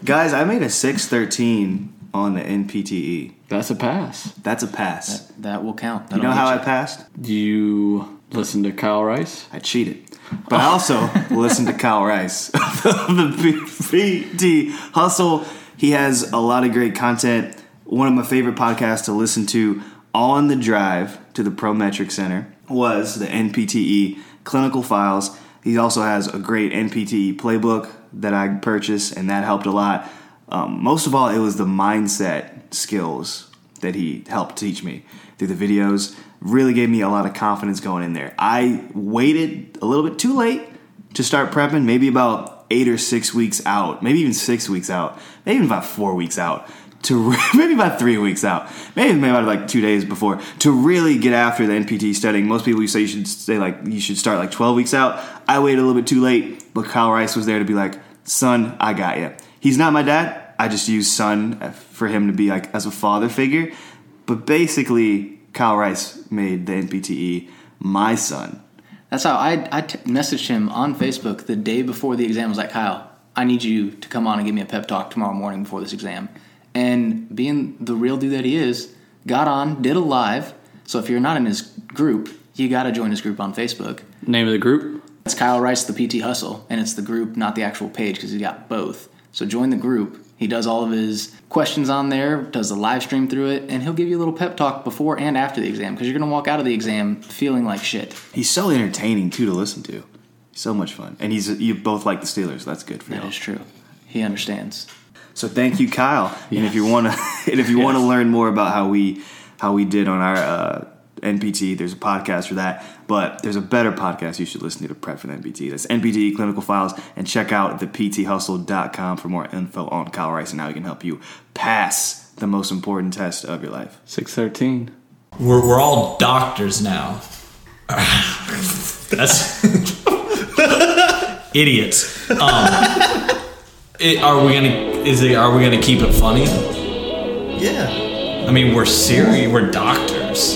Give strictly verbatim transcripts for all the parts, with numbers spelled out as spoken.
Guys, I made a six thirteen on the N P T E. That's a pass. That's a pass. That, that will count. That'll you know how you. I passed? You listened to Kyle Rice? I cheated. But I also listened to Kyle Rice of the P T Hustle. He has a lot of great content. One of my favorite podcasts to listen to on the drive to the Prometric Center was the N P T E Clinical Files. He also has a great N P T E playbook that I purchased, and that helped a lot. Um, most of all, it was the mindset skills that he helped teach me through the videos. Really gave me a lot of confidence going in there. I waited a little bit too late to start prepping, maybe about eight or six weeks out, maybe even six weeks out, maybe even about four weeks out, to re- maybe about three weeks out, maybe maybe about like two days before, to really get after the N P T E studying. Most people say you should say like you should start like twelve weeks out. I waited a little bit too late, but Kyle Rice was there to be like, son, I got you. He's not my dad. I just use son for him to be like as a father figure. But basically, Kyle Rice made the N P T E my son. That's how I, I t- messaged him on Facebook the day before the exam. I was like, Kyle, I need you to come on and give me a pep talk tomorrow morning before this exam. And being the real dude that he is, got on, did a live. So if you're not in his group, you got to join his group on Facebook. Name of the group? It's Kyle Rice, the P T Hustle. And it's the group, not the actual page, because he's got both. So join the group. He does all of his questions on there, does the live stream through it, and he'll give you a little pep talk before and after the exam, because you're going to walk out of the exam feeling like shit. He's so entertaining, too, to listen to. So much fun. And he's you both like the Steelers. That's good for you. That is true. He understands. So thank you, Kyle. Yes. And if you want to, and if you Yes. want to learn more about how we how we did on our uh, N P T, there's a podcast for that. But there's a better podcast you should listen to to prep for the N P T. That's N P T E Clinical Files, and check out the P T hustle dot com for more info on Kyle Rice and how he can help you pass the most important test of your life. six thirteen. We're we're all doctors now. That's idiots. Um, it, are we gonna? Is it? Are we gonna keep it funny? Yeah. I mean, we're serious. We're doctors.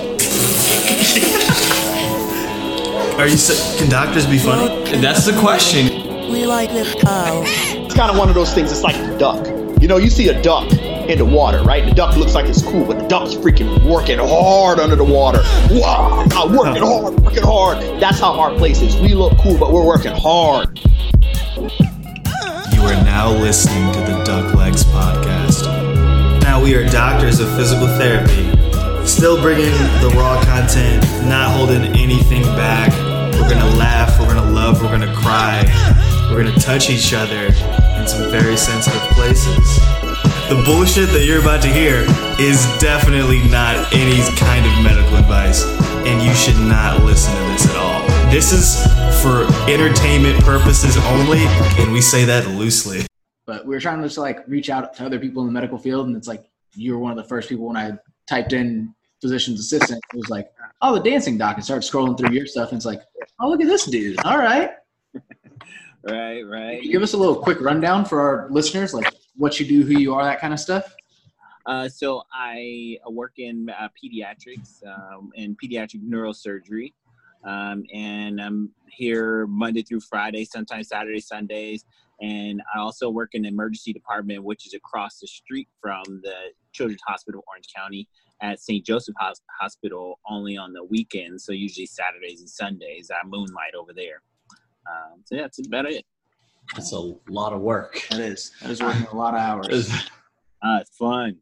Are you? Can doctors be funny? That's the question. We like this cow. It's kind of one of those things. It's like the duck. You know, you see a duck in the water, right? The duck looks like it's cool, but the duck's freaking working hard under the water. Wow, I'm working hard, working hard. That's how our place is. We look cool, but we're working hard. You are now listening to the Duck Legs Podcast. Now we are doctors of physical therapy, still bringing the raw content, not holding anything back. We're gonna laugh, we're gonna love, we're gonna cry, we're gonna touch each other in some very sensitive places. The bullshit that you're about to hear is definitely not any kind of medical advice, and you should not listen to this at all. This is for entertainment purposes only, and we say that loosely. But we were trying to just like reach out to other people in the medical field, and it's like you were one of the first people when I typed in physician's assistant. It was like, oh, the dancing doc, and started scrolling through your stuff, and it's like, oh, look at this dude. All right. Right, right. Can you give us a little quick rundown for our listeners, like what you do, who you are, that kind of stuff? Uh, so I work in uh, pediatrics um, and pediatric neurosurgery, um, and I'm here Monday through Friday, sometimes Saturday, Sundays. And I also work in the emergency department, which is across the street from the Children's Hospital of Orange County at Saint Joseph Hospital, only on the weekends. So usually Saturdays and Sundays, I moonlight over there. Um, so yeah, that's about it. That's a lot of work. That is. That is working a lot of hours. Uh, it's fun.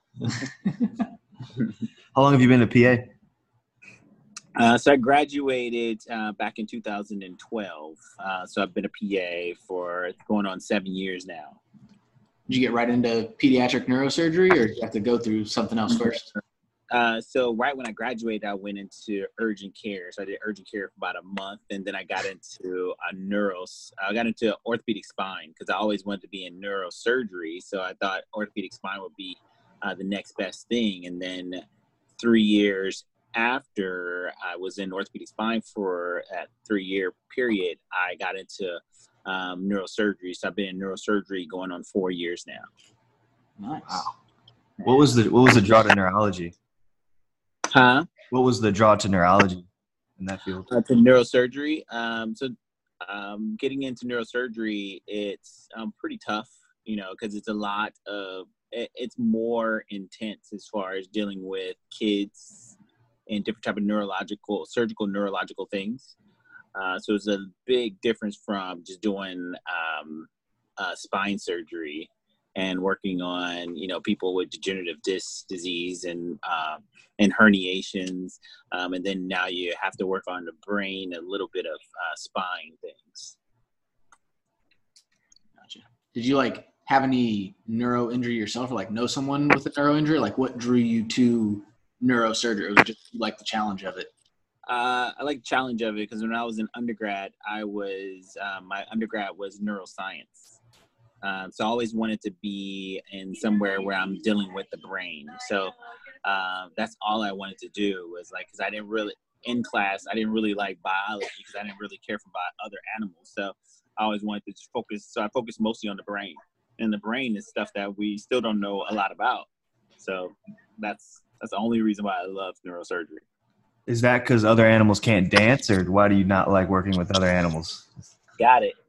How long have you been a P A? Uh, so I graduated uh, back in two thousand twelve. Uh, so I've been a P A for going on seven years now. Did you get right into pediatric neurosurgery, or did you have to go through something else first? Uh, so right when I graduated, I went into urgent care. So I did urgent care for about a month, and then I got into a neuros. I got into orthopedic spine because I always wanted to be in neurosurgery. So I thought orthopedic spine would be uh, the next best thing. And then three years after I was in orthopedic spine for a three-year period, I got into um, neurosurgery. So I've been in neurosurgery going on four years now. Nice. Wow. What was the what was the draw to neurology? Huh? What was the draw to neurology in that field? Uh, to neurosurgery. Um, so um, getting into neurosurgery, it's um, pretty tough you know, because it's a lot of, it, it's more intense as far as dealing with kids and different type of neurological, surgical neurological things. Uh, so it's a big difference from just doing um, uh, spine surgery and working on, you know, people with degenerative disc disease and um, and herniations, um, and then now you have to work on the brain, a little bit of uh, spine things. Gotcha. Did you like have any neuro injury yourself, or like know someone with a neuro injury? Like, what drew you to neurosurgery? Or was it just you like the challenge of it? Uh, I like the challenge of it because when I was in undergrad, I was uh, my undergrad was neuroscience. Um, so I always wanted to be in somewhere where I'm dealing with the brain. So um, that's all I wanted to do was like, because I didn't really, in class, I didn't really like biology because I didn't really care for bi- other animals. So I always wanted to just focus. So I focused mostly on the brain. And the brain is stuff that we still don't know a lot about. So that's that's the only reason why I love neurosurgery. Is that because other animals can't dance, or why do you not like working with other animals? Got it.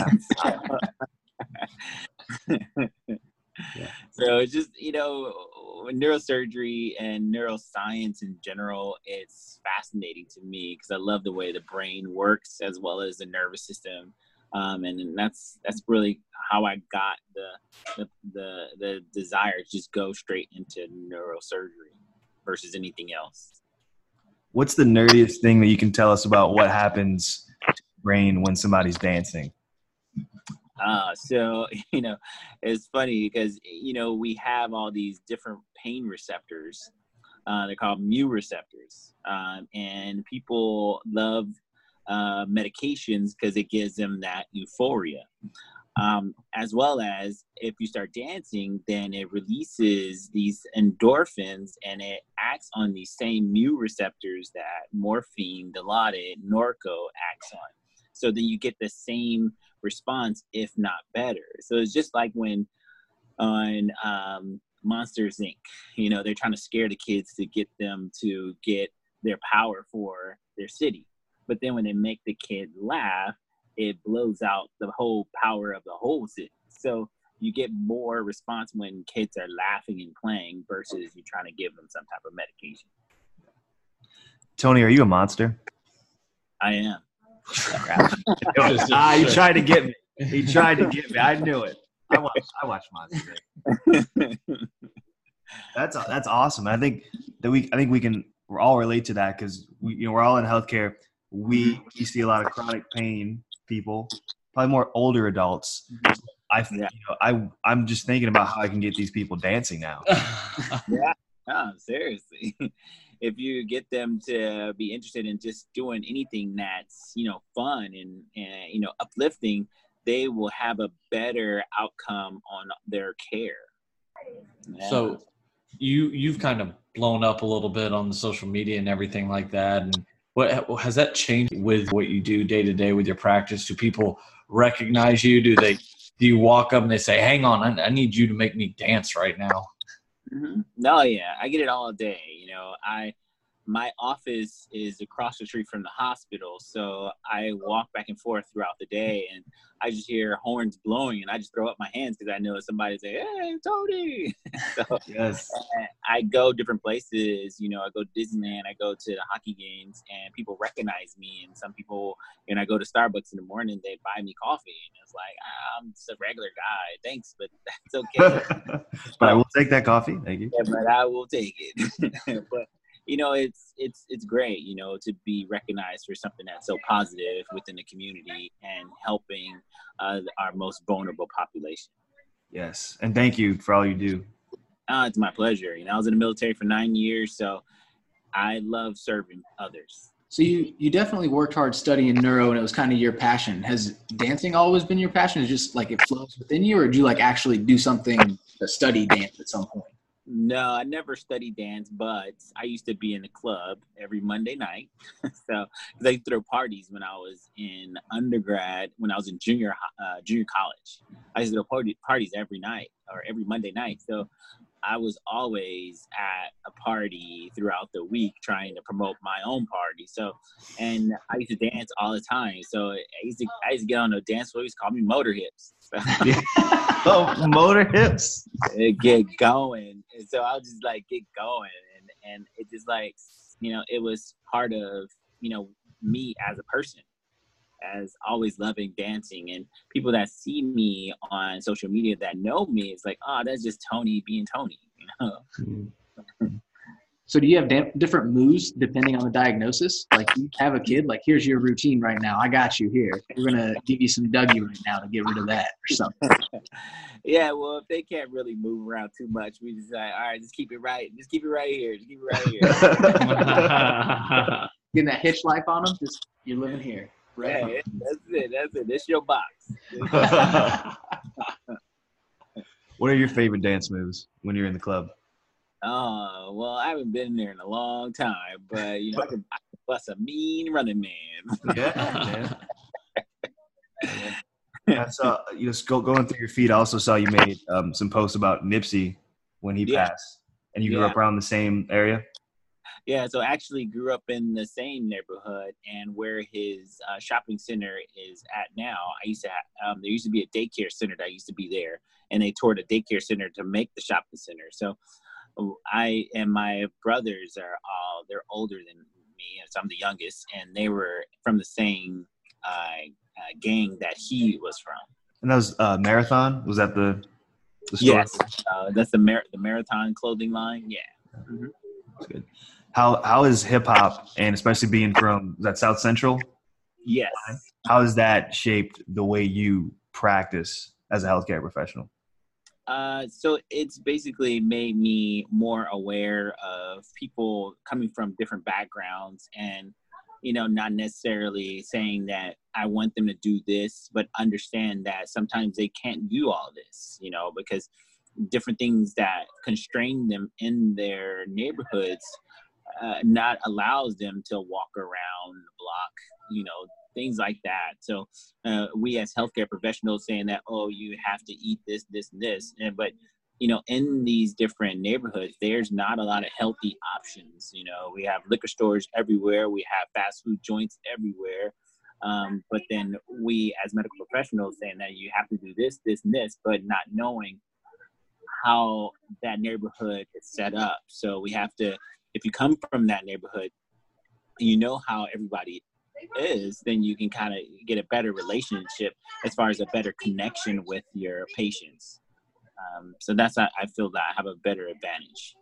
So it's just, you know, neurosurgery and neuroscience in general, it's fascinating to me because I love the way the brain works as well as the nervous system. Um, and, and that's that's really how I got the, the the the desire to just go straight into neurosurgery versus anything else. What's the nerdiest thing that you can tell us about what happens to the brain when somebody's dancing? Uh, so, you know, it's funny because, you know, we have all these different pain receptors. Uh, they're called mu receptors. Um, and people love uh, medications because it gives them that euphoria. Um, as well as if you start dancing, then it releases these endorphins and it acts on these same mu receptors that morphine, Dilaudid, Norco acts on. So then you get the same response, if not better. So it's just like when on um, Monsters, Incorporated, you know, they're trying to scare the kids to get them to get their power for their city. But then when they make the kid laugh, it blows out the whole power of the whole city. So you get more response when kids are laughing and playing versus you trying to give them some type of medication. Tony, are you a monster? I am. Ah, he tried to get me. He tried to get me. I knew it. I watch. I watch Monster Incorporated. That's that's awesome. I think that we. I think we can. We're all relate to that because we. You know, we're all in healthcare. We we see a lot of chronic pain people, probably more older adults. I. Yeah. You know, I. I'm just thinking about how I can get these people dancing now. Yeah. No, seriously. If you get them to be interested in just doing anything that's, you know, fun and, and, you know, uplifting, they will have a better outcome on their care. Yeah. So you, you've kind of blown up a little bit on the social media and everything like that. And what has that changed with what you do day to day with your practice? Do people recognize you? Do they, do you walk up and they say, hang on, I, I need you to make me dance right now? Mm-hmm. No, yeah, I get it all day. You know, I my office is across the street from the hospital, so I walk back and forth throughout the day, and I just hear horns blowing, and I just throw up my hands because I know somebody's like, "Hey, Tony!" So Yes. I go different places. You know, I go to Disneyland, I go to the hockey games, and people recognize me. And some people, and I go to Starbucks in the morning, they buy me coffee, and it's like, ah, I'm just a regular guy. Thanks, but that's okay. But I will take that coffee. Thank you. Yeah, but I will take it. But you know, it's it's it's great, you know, to be recognized for something that's so positive within the community and helping uh, our most vulnerable population. Yes, and thank you for all you do. Uh, it's my pleasure. You know, I was in the military for nine years, so I love serving others. So you, you definitely worked hard studying neuro, and it was kind of your passion. Has dancing always been your passion? Is it just like it flows within you, or do you like actually do something to study dance at some point? No, I never studied dance, but I used to be in a club every Monday night. So they used to throw parties when I was in undergrad, when I was in junior uh, junior college. I used to throw party, parties every night or every Monday night. So I was always at a party throughout the week trying to promote my own party. So, and I used to dance all the time. So I used to, I used to get on the dance floor. He used to call me Motor Hips. So, Oh, motor hips. it get going. And so I'll just like get going. And, and it just like, you know, it was part of, you know, me as a person, as always loving dancing. And people that see me on social media that know me, it's like, oh, that's just Tony being Tony, you know? So do you have da- different moves depending on the diagnosis? Like you have a kid, like here's your routine right now. I got you here. We're going to give you some Dougie right now to get rid of that or something. Yeah, well, if they can't really move around too much, we just like, all right, just keep it right. Just keep it right here. Just keep it right here. Getting that hitch life on them, just you're living here. Right. Yeah, that's it. That's it. This your box. What are your favorite dance moves when you're in the club? Oh, well, I haven't been there in a long time, but, you know, I can, I can bust a mean running man. Yeah, man. I saw, you know, go, going through your feed, I also saw you made um, some posts about Nipsey when he Yeah. passed. And you grew Yeah. up around the same area? Yeah, so I actually grew up in the same neighborhood, and where his uh, shopping center is at now, I used to have, um, there used to be a daycare center that used to be there, and they tore the daycare center to make the shopping center. So I and my brothers are all, they're older than me, and so I'm the youngest, and they were from the same uh, uh, gang that he was from. And that was uh, Marathon? Was that the, the store? Yes, uh, that's the Mar- the Marathon clothing line. Yeah. Mm-hmm. That's good. How how is hip hop, and especially being from is that South Central? Yes. How has that shaped the way you practice as a healthcare professional? Uh, so it's basically made me more aware of people coming from different backgrounds, and, you know, not necessarily saying that I want them to do this, but understand that sometimes they can't do all this, you know, because different things that constrain them in their neighborhoods uh, not allows them to walk around the block, you know, things like that. So uh, we as healthcare professionals saying that, oh, you have to eat this, this, and this. And, but, you know, in these different neighborhoods, there's not a lot of healthy options. You know, we have liquor stores everywhere. We have fast food joints everywhere. Um, but then we as medical professionals saying that you have to do this, this, and this, but not knowing how that neighborhood is set up. So we have to, if you come from that neighborhood, you know how everybody is, then you can kind of get a better relationship as far as a better connection with your patients. Um, so that's, I, I feel that I have a better advantage.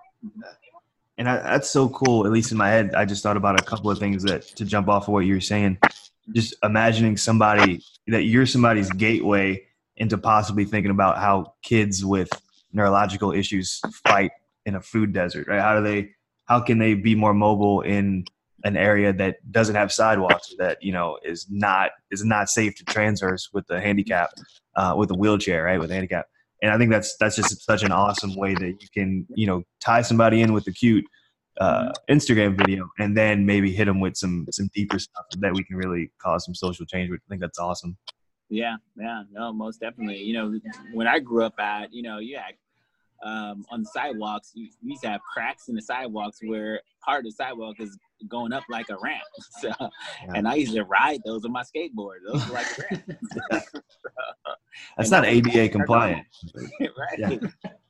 And I, that's so cool. At least in my head, I just thought about a couple of things that to jump off of what you were saying. Just imagining somebody that you're somebody's gateway into possibly thinking about how kids with neurological issues fight in a food desert, right? How do they, how can they be more mobile in an area that doesn't have sidewalks, that, you know, is not, is not safe to transverse with the handicap, uh, with a wheelchair, right? With a handicap. And I think that's, that's just such an awesome way that you can, you know, tie somebody in with a cute uh, Instagram video and then maybe hit them with some, some deeper stuff that we can really cause some social change. I think that's awesome. Yeah, yeah, no, most definitely. You know, when I grew up at, you know, yeah, um, on the sidewalks, you, we used to have cracks in the sidewalks where part of the sidewalk is going up like a ramp. So, yeah. And I used to ride those on my skateboard. Those were like ramps. So, that's not A D A compliant. Right.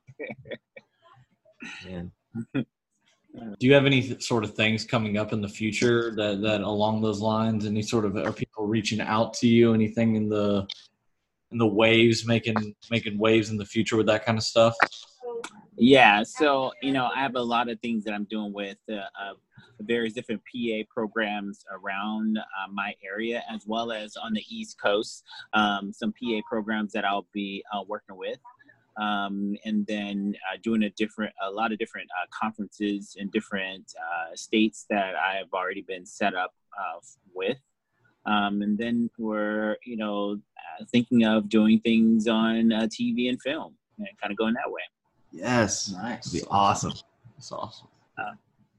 Yeah. Do you have any sort of things coming up in the future that, that along those lines? Any sort of, are people reaching out to you? Anything in the in the waves, making making waves in the future with that kind of stuff? Yeah, so, you know, I have a lot of things that I'm doing with uh, uh, various different P A programs around uh, my area, as well as on the East Coast, um, some P A programs that I'll be uh, working with. Um, and then uh, doing a different, a lot of different uh, conferences in different uh, states that I've already been set up uh, with. Um, and then we're, you know, uh, thinking of doing things on uh, T V and film and kind of going that way. Yes. Nice. That'd be awesome. That's awesome. Uh,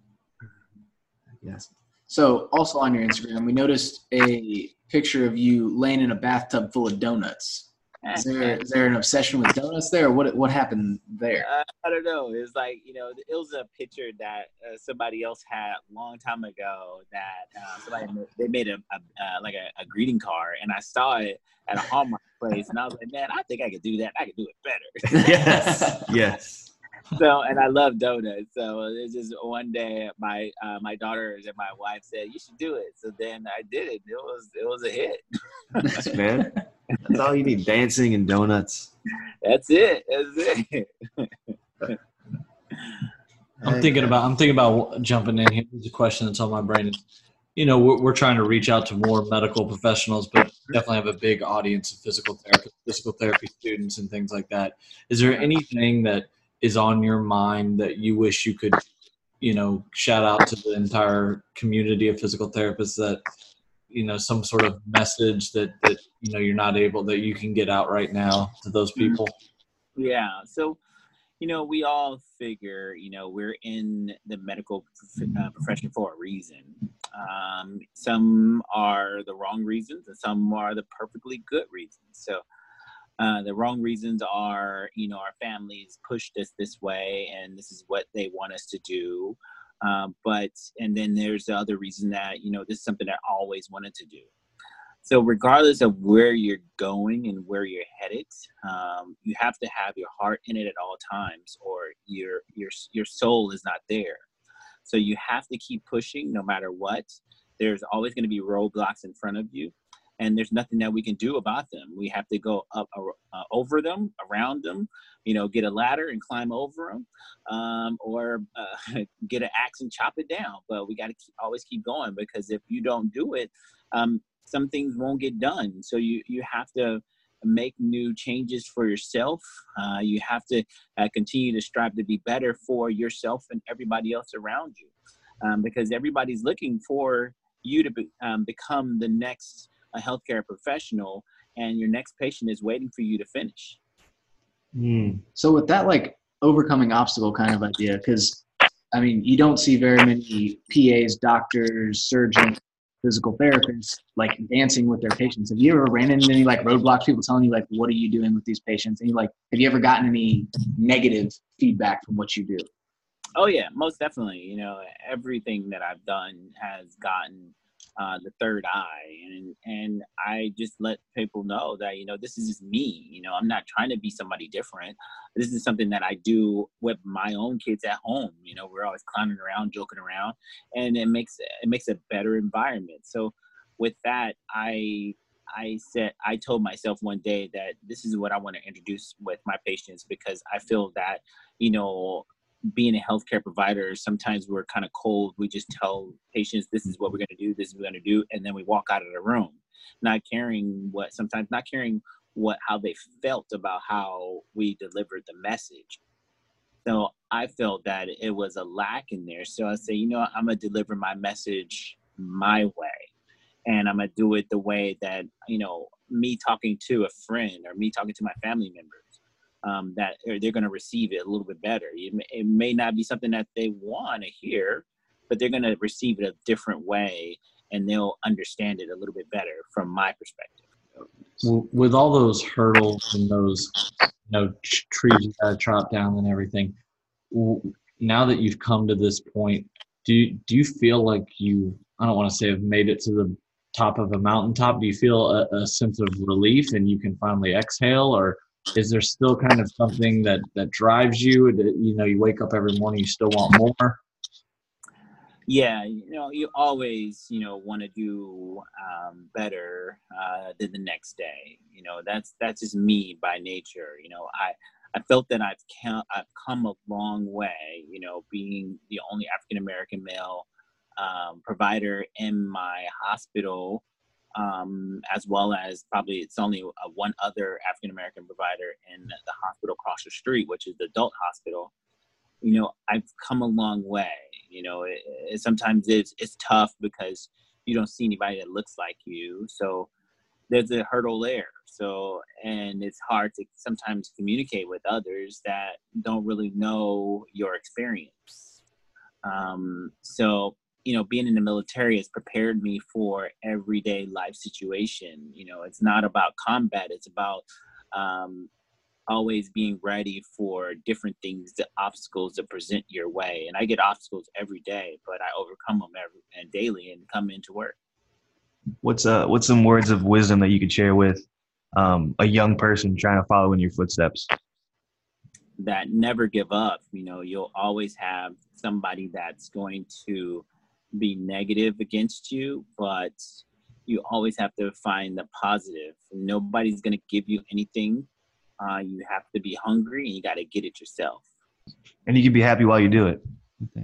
Yes. So also on your Instagram, we noticed a picture of you laying in a bathtub full of donuts. Is there is there an obsession with donuts there, or what what happened there? Uh, I don't know. It's like, you know, it was a picture that uh, somebody else had a long time ago that uh, somebody made, they made a, a uh, like a, a greeting card, and I saw it at a Hallmark place, and I was like, man, I think I could do that. I could do it better. Yes. Yes. So, and I love donuts. So it's just one day, my uh, my daughters and my wife said, "You should do it." So then I did it. It was it was a hit. Yes, man. That's all you need: dancing and donuts. That's it. That's it. I'm thinking about I'm thinking about jumping in. Here's a question that's on my brain. Is, you know, we're, we're trying to reach out to more medical professionals, but definitely have a big audience of physical therapy, physical therapy students, and things like that. Is there anything that is on your mind that you wish you could, you know, shout out to the entire community of physical therapists, that, you know, some sort of message that, that, you know, you're not able, that you can get out right now to those people? Yeah. So, you know, we all figure, you know, we're in the medical uh, profession for a reason. Um, some are the wrong reasons, and some are the perfectly good reasons. So, Uh, the wrong reasons are, you know, our families pushed us this way, and this is what they want us to do. Um, but, and then there's the other reason that, you know, this is something I always wanted to do. So regardless of where you're going and where you're headed, um, you have to have your heart in it at all times, or your, your, your soul is not there. So you have to keep pushing no matter what. There's always going to be roadblocks in front of you, and there's nothing that we can do about them. We have to go up uh, over them, around them, you know, get a ladder and climb over them, um, or uh, get an axe and chop it down. But we got to always keep going, because if you don't do it, um, some things won't get done. So you, you have to make new changes for yourself. Uh, you have to uh, continue to strive to be better for yourself and everybody else around you, um, because everybody's looking for you to be, um, become the next a healthcare professional, and your next patient is waiting for you to finish. Mm. So with that, like, overcoming obstacle kind of idea, because I mean, you don't see very many P As, doctors, surgeons, physical therapists like dancing with their patients. Have you ever ran into any like roadblocks, people telling you like, what are you doing with these patients? And you like, have you ever gotten any negative feedback from what you do? Oh yeah, most definitely. You know, everything that I've done has gotten uh, the third eye, and and I just let people know that, you know, this is just me. You know, I'm not trying to be somebody different. This is something that I do with my own kids at home. You know, we're always clowning around, joking around, and it makes it makes a better environment. So with that, I I said I told myself one day that this is what I want to introduce with my patients, because I feel that, you know, being a healthcare provider, sometimes we're kind of cold. We just tell patients, this is what we're going to do, this is what we're going to do, and then we walk out of the room, not caring what, sometimes not caring what, how they felt about how we delivered the message. So I felt that it was a lack in there. So I say, you know, I'm going to deliver my message my way, and I'm going to do it the way that, you know, me talking to a friend or me talking to my family members, Um, that they're going to receive it a little bit better. It may, it may not be something that they want to hear, but they're going to receive it a different way, and they'll understand it a little bit better from my perspective. Well, with all those hurdles and those, you know, trees you got to chop down and everything, now that you've come to this point, do you, do you feel like you, I don't want to say have made it to the top of a mountaintop? Do you feel a, a sense of relief and you can finally exhale, or is there still kind of something that, that drives you? You know, you wake up every morning, you still want more? Yeah, you know, you always, you know, want to do um, better uh, than the next day. You know, that's that's just me by nature. You know, I, I felt that I've come, I've come a long way, you know, being the only African-American male um, provider in my hospital. Um, as well as probably it's only uh, one other African-American provider in the hospital across the street, which is the adult hospital. You know, I've come a long way. You know, it, it, sometimes it's, it's tough because you don't see anybody that looks like you. So there's a hurdle there. So, and it's hard to sometimes communicate with others that don't really know your experience. Um, so, you know, being in the military has prepared me for everyday life situation. You know, it's not about combat. It's about um, always being ready for different things, the obstacles that present your way. And I get obstacles every day, but I overcome them every and daily and come into work. What's uh what's some words of wisdom that you could share with um, a young person trying to follow in your footsteps? That never give up. You know, you'll always have somebody that's going to be negative against you, but you always have to find the positive. Nobody's going to give you anything. Uh, you have to be hungry and you got to get it yourself. And you can be happy while you do it.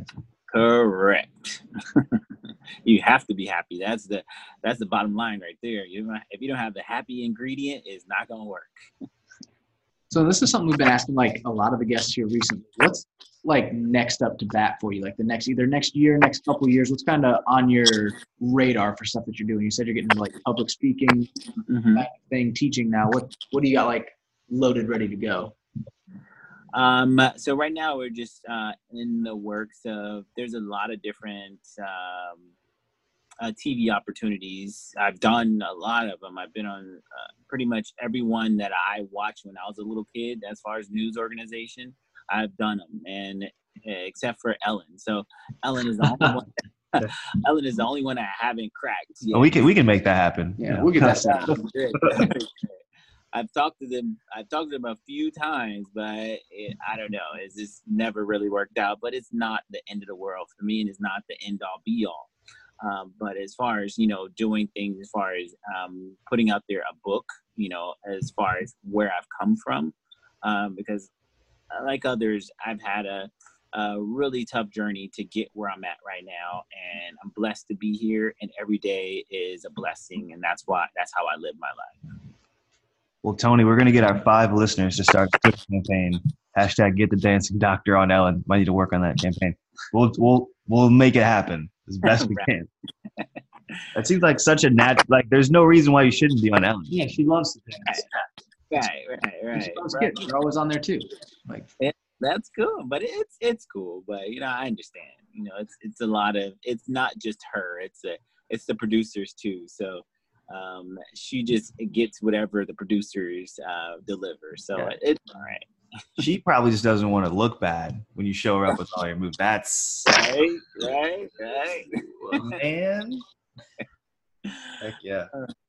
Correct. You have to be happy. That's the that's the bottom line right there. You if you don't have the happy ingredient, it's not gonna work. So this is something we've been asking like a lot of the guests here recently. What's like next up to bat for you? Like the next either next year, next couple of years. What's kind of on your radar for stuff that you're doing? You said you're getting into like public speaking Mm-hmm. kind of thing, teaching now. What what do you got like loaded, ready to go? Um, so right now we're just uh, in the works of, there's a lot of different um, uh, T V opportunities. I've done a lot of them. I've been on uh, pretty much every one that I watched when I was a little kid, as far as news organization, I've done them, and uh, except for Ellen. So Ellen is the only one. Ellen is the only one I haven't cracked yet. Oh, we can we can make that happen. Yeah, we'll get that set up. I've talked to them. I've talked to them a few times, but it, I don't know. It's just never really worked out. But it's not the end of the world for me, and it's not the end all be all. Um, but as far as, you know, doing things, as far as um, putting out there a book, you know, as far as where I've come from, um, because like others, I've had a, a really tough journey to get where I'm at right now, and I'm blessed to be here. And every day is a blessing, and that's why that's how I live my life. Well, Tony, we're going to get our five listeners to start a Twitter campaign. Hashtag get the dancing doctor on Ellen. Might need to work on that campaign. We'll we'll we'll make it happen as best we can. That seems like such a nat. Like, there's no reason why you shouldn't be on Ellen. Yeah, she loves to dance. Right, right, right. She loves right. kids. They're always on there too. Like That's cool, but it's it's cool. But you know, I understand. You know, it's it's a lot of. It's not just her. It's a it's the producers too. So. Um, she just gets whatever the producers uh, deliver. So Yeah. it, it's all right. She probably just doesn't want to look bad when you show her up with all your moves. That's Right, right, right. man. Heck yeah.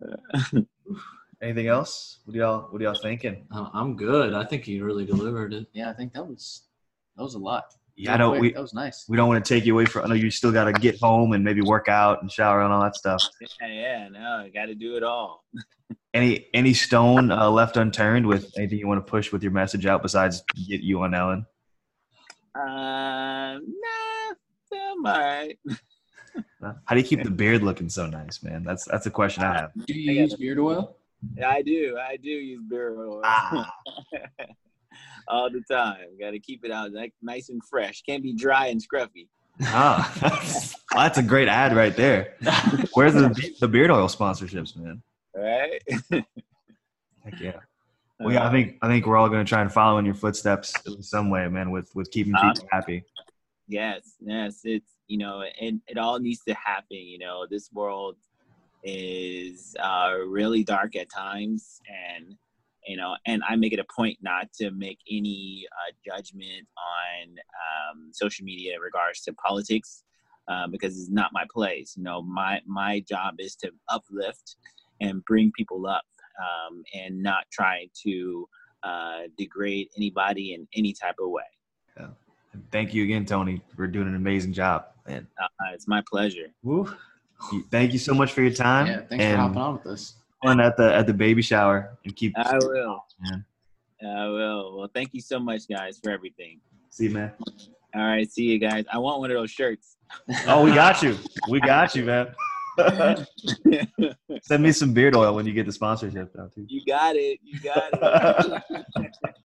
Anything else? What do y'all What are y'all thinking? Uh, I'm good. I think he really delivered it. yeah, I think that was that was a lot. Yeah, I know Quick. we that was nice. we don't want to take you away from. I know you still got to get home and maybe work out and shower and all that stuff. Yeah, yeah, no, got to do it all. Any any stone uh, left unturned with anything you want to push with your message out besides get you on Ellen? Um, nah, I'm all right. How do you keep the beard looking so nice, man? That's that's a question I have. Do you use beard oil? I do, I do use beard oil. Ah. All the time. Got to keep it out like nice and fresh. Can't be dry and scruffy. Ah, that's, that's a great ad right there. Where's the the beard oil sponsorships, man? Right? Heck yeah. Well, yeah, I think I think we're all going to try and follow in your footsteps in some way, man. With with keeping people happy. Yes, yes. It's, you know, and it all needs to happen. You know, this world is uh, really dark at times, and you know, and I make it a point not to make any uh, judgment on um, social media in regards to politics, uh, because it's not my place. You know, my my job is to uplift and bring people up, um, and not try to uh, degrade anybody in any type of way. Yeah. And thank you again, Tony, for doing an amazing job, man. Uh, it's my pleasure. Woo. Thank you so much for your time. Yeah, thanks and for hopping on with us. fun at the at the baby shower and keep. I will. Man. I will. Well, thank you so much, guys, for everything. See you, man. All right, see you guys. I want one of those shirts. Oh, we got you. We got you, man. Send me some beard oil when you get the sponsorship, though, too. You got it. You got it.